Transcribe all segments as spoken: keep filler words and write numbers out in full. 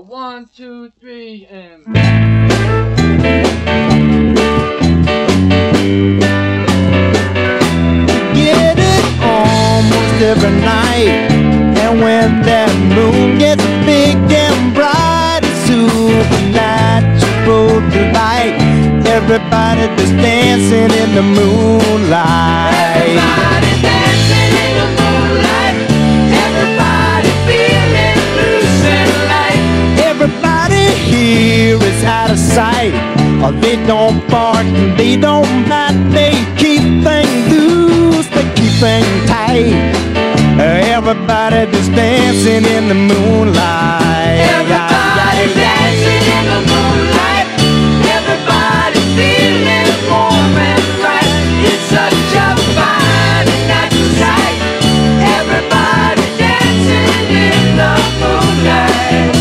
one, two, three, and... Get it almost every night, and when that moon gets big and bright, it's supernatural delight. Everybody just dancing in the moonlight. Everybody dancing in the moonlight. Everybody feeling loose and light. Everybody here is out of sight. Oh, they don't bark and they don't bite. They keep things loose, they keep things tight. Everybody just dancing in the moonlight. Everybody dancing in the moonlight. Everybody feeling warm and bright. It's such a fine and natural sight. Everybody dancing in the moonlight.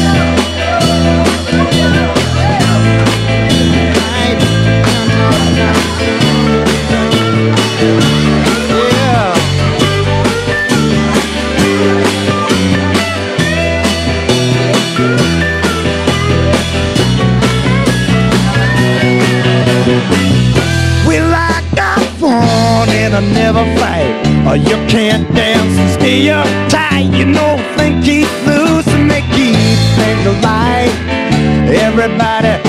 We like our fun and I never fight. Oh, you can't dance and stay uptight. You know, things keep loose and they keep things alive. Everybody